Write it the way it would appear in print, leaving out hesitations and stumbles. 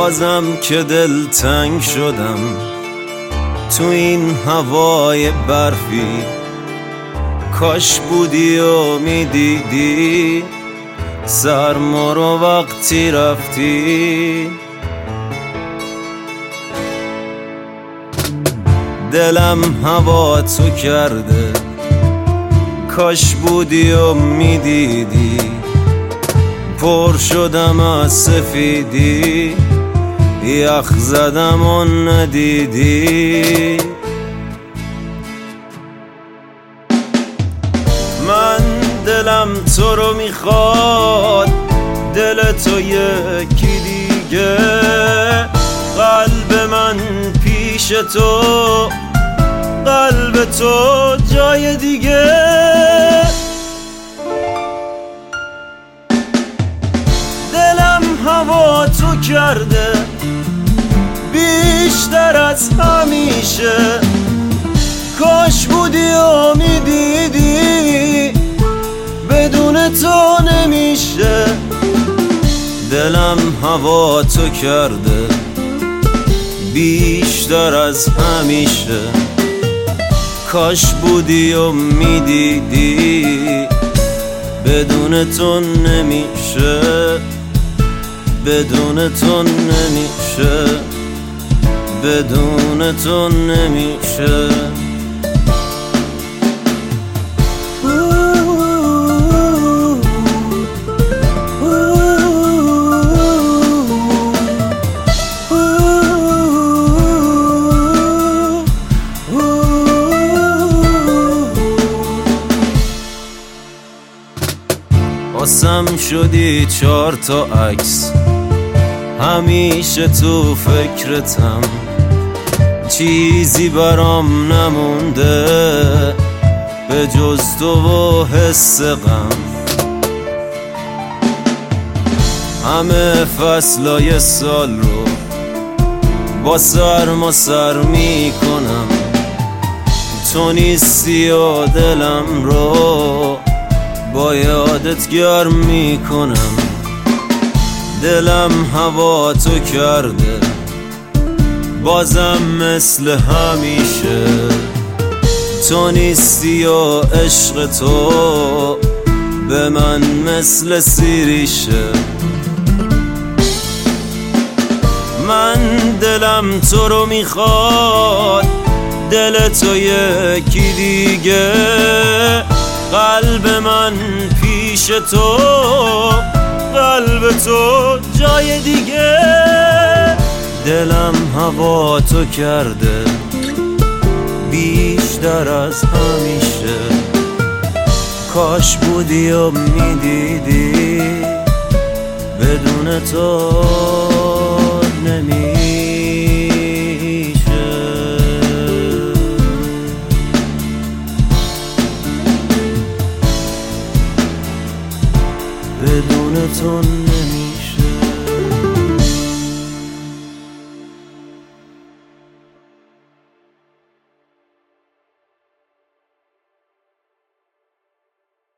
بازم که دلتنگ شدم تو این هوای برفی، کاش بودی و میدیدی سرما رو وقتی رفتی. دلم هوا تو کرده، کاش بودی و میدیدی پر شدم از سفیدی، یخ زدم و ندیدی. من دلم تو رو میخواد، دل تو یکی دیگه، قلب من پیش تو، قلب تو جای دیگه. دلم هوا تو کرده بیشتر از همیشه، کاش بودی و میدیدی بدون تو نمیشه. دلم هوا تو کرده بیشتر از همیشه، کاش بودی و میدیدی بدون تو نمیشه، بدون تو نمیشه، بدون تو نمیشه. واسم شدی 4 تا عکس، همیشه تو فکرتم، چیزی برام نمونده به جز تو و حس غم. همه فصلای سال رو با سرما سر میکنم، تو نیستی و دلم رو با یادت گرم میکنم. دلم هوا تو کرده بازم مثل همیشه، تو نیستی و عشق تو به من مثل سیریشه. من دلم تو رو میخواد، دل تو یکی دیگه، قلب من پیش تو، قلب تو جای دیگه. دلم هوا تو کرده بیشتر از همیشه، کاش بودی و میدیدی بدون تو نمیشه، بدون تو نمیشه.